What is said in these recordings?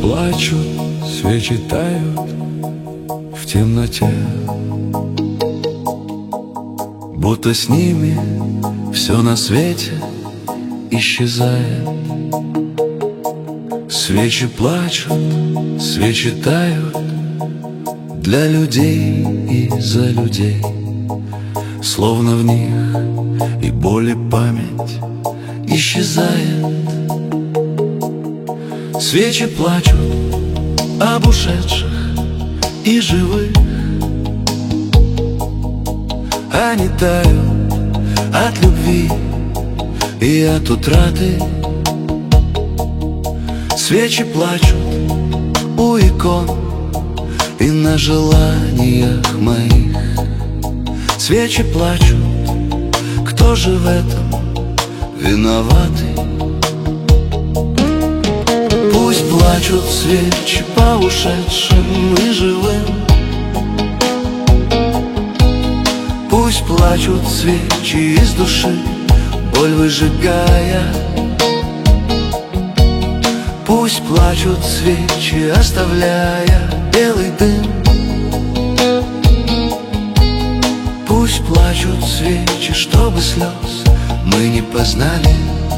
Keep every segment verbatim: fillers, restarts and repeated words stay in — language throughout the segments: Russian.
плачут, свечи тают в темноте, будто с ними все на свете исчезает. Свечи плачут, свечи тают для людей и за людей, словно в них и боль, и память исчезает. Свечи плачут об ушедших и живых, они тают от любви и от утраты. Свечи плачут у икон и на желаниях моих. Свечи плачут, кто же в этом виноватый? Пусть плачут свечи по ушедшим и живым, пусть плачут свечи из души, боль выжигая. Пусть плачут свечи, оставляя белый дым. Пусть плачут свечи, чтобы слез мы не познали.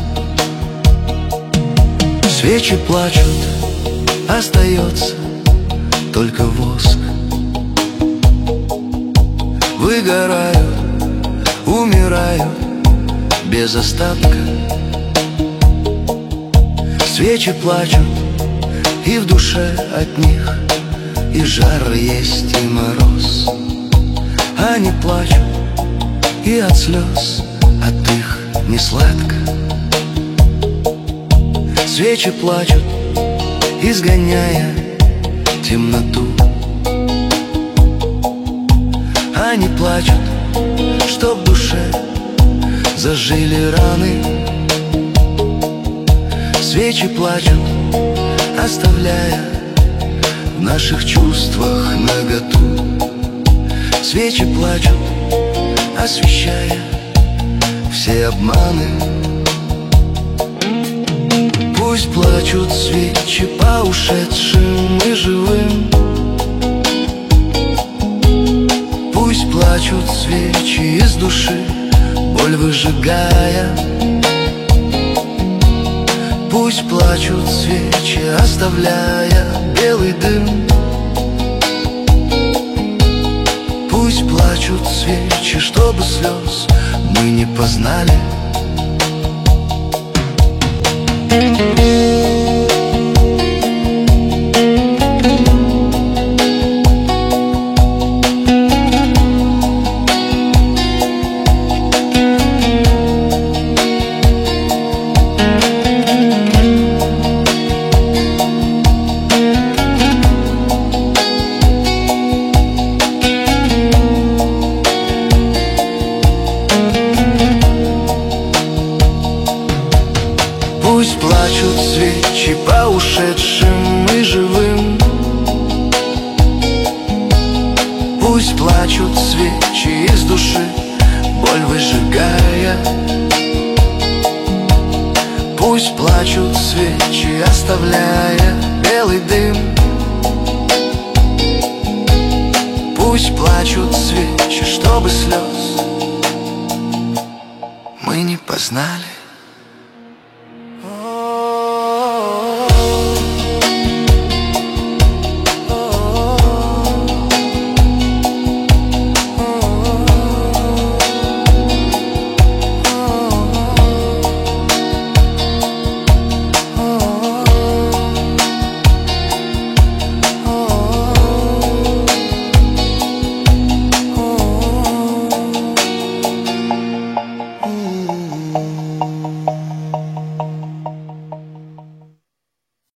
Свечи плачут, остается только воск. Выгорают, умирают без остатка. Свечи плачут, и в душе от них и жар есть, и мороз. Они плачут, и от слез от их не сладко. Свечи плачут, изгоняя темноту. Они плачут, чтоб в душе зажили раны. Свечи плачут, оставляя в наших чувствах наготу. Свечи плачут, освещая все обманы. Пусть плачут свечи по ушедшим и живым, пусть плачут свечи из души, боль выжигая. Пусть плачут свечи, оставляя белый дым. Пусть плачут свечи, чтобы слез мы не познали. Пусть плачут свечи по ушедшим и живым, пусть плачут свечи из души, боль выжигая. Пусть плачут свечи, оставляя белый дым. Пусть плачут свечи, чтобы слез мы не познали.